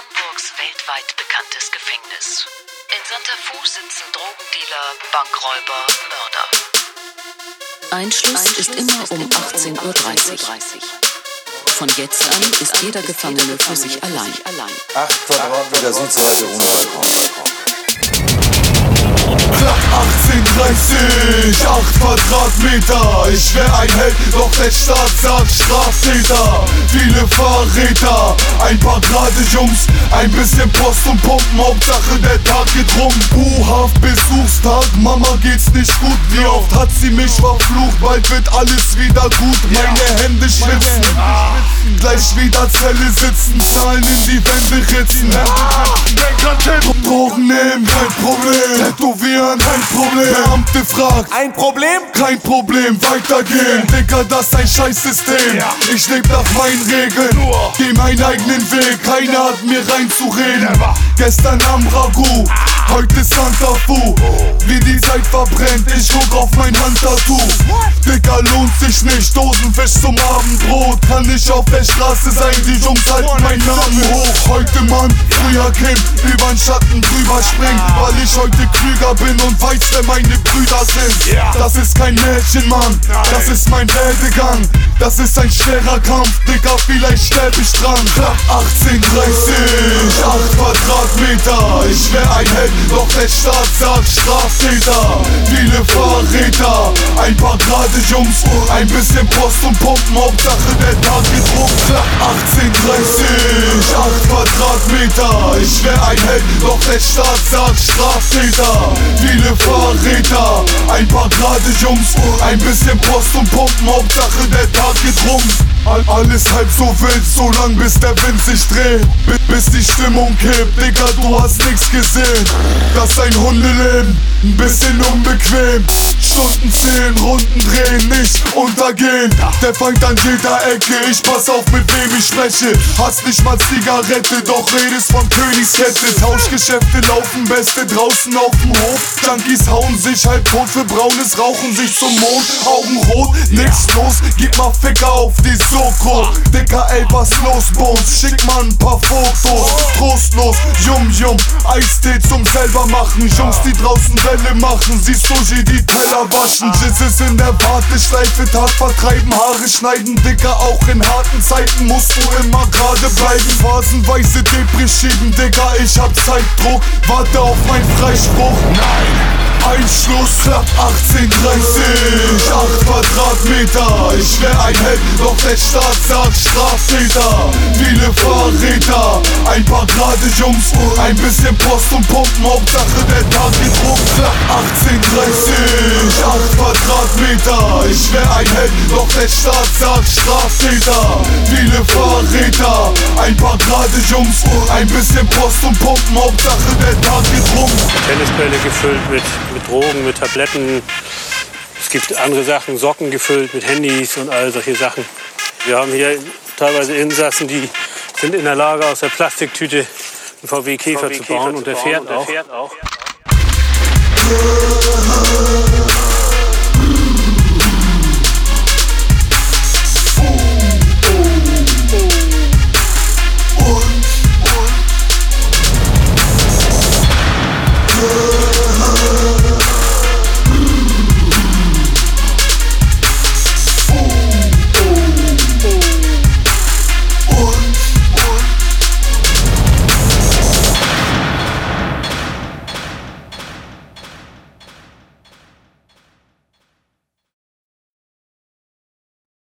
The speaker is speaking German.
Hamburgs weltweit bekanntes Gefängnis. In Santa Fu sitzen Drogendealer, Bankräuber, Mörder. Einschluss ist immer um 18:30 Uhr. Von jetzt an ist jeder Gefangene für sich allein. 8 Quadratmeter Südseite ohne Balkon. Klapp 18:30, 8 Quadratmeter. Ich wär ein Held, doch der Staat sagt Straftäter. Viele Verräter, ein paar gerade Jungs, ein bisschen Post und Pumpen, Hauptsache der Tag geht rum. U-Haft, Besuchstag, Mama geht's nicht gut. Wie oft hat sie mich verflucht, bald wird alles wieder gut. Meine Hände schwitzen, gleich wieder Zelle sitzen, Zahlen in die Wände ritzen. Drogen nehmen, kein Problem. Tätowieren, kein Problem. Beamte fragt, Ein Problem? kein Problem, weitergehen. Digga, das ist ein Scheißsystem. Ich leb nach meinen Regeln, geh meinen eigenen Weg. Keiner hat mir reinzureden. Gestern am Ragout, heute Santa Fu. Wie die Zeit verbrennt, ich guck auf mein Handtattoo. Digga, lohnt sich nicht, Dosenfisch zum Abendbrot. Kann nicht auf der Straße sein, die Jungs halten meinen Namen hoch. Heute Mann, früher Kind, übern Schatten drüber springen. Weil ich heute klüger bin und weiß, wer meine Brüder sind. Das ist kein Mädchen, Mann, das ist mein Werdegang. Das ist ein schwerer Kampf, Digga, vielleicht sterb ich dran. Klapp 18:30, 8 Quadratmeter. Ich wär ein Held, doch der Staat sagt Straftäter. Viele Verräter, ein paar gerade Jungs, ein bisschen Post und Pumpen, Hauptsache der Tag geht rum. Klapp 18:30, 8 Quadratmeter. Ich wär ein Held, doch der Staat sagt Straftäter. Viele Verräter, ein paar gerade Jungs, ein bisschen Post und Pumpen, Hauptsache der Tag geht rum. Alles halb so wild, so lang bis der Wind sich dreht, bis die Stimmung kippt. Digga, du hast nix gesehen. Das ist ein Hundeleben, ein bisschen unbequem. Stunden zählen, Runden drehen, nicht untergehen. Der Feind an jeder Ecke, ich pass auf mit wem ich spreche. Hast nicht mal Zigarette, doch redest von Königskette. Tauschgeschäfte laufen, Beste draußen auf dem Hof. Junkies hauen sich halb tot für braunes Rauchen sich zum Mond. Augen rot, nix los, gib mal Ficker auf die Soko. Dicker, ey, was los, Bones? Schick mal ein paar Fotos. Trostlos, Yum, Eistee zum selber machen. Jungs, die draußen Welle machen, siehst du sie die Teller waschen. Jizzes in der Warteschleife, Tat vertreiben, Haare schneiden. Dicker, auch in harten Zeiten musst du immer gerade bleiben. Phasenweise depressiven, Digga, ich hab Zeitdruck. Warte auf meinen Freispruch. Nein! Einschluss, Klapp 18:30, 8 Quadratmeter. Ich wär ein Held, doch der Staat sagt Straftäter. Viele Verräter, ein paar gerade Jungs, ein bisschen Post und Pumpen, Hauptsache der Tag geht rum. Klapp 18:30, 8 Quadratmeter. Ich wär ein Held, doch der Staat sagt Straftäter. Viele Verräter, ein paar gerade Jungs, ein bisschen Post und Pumpen, Hauptsache der Tag geht rum. Tennisbälle gefüllt mit Drogen, mit Tabletten. Es gibt andere Sachen, Socken gefüllt mit Handys und all solche Sachen. Wir haben hier teilweise Insassen, die sind in der Lage, aus der Plastiktüte einen VW Käfer zu bauen und der fährt auch.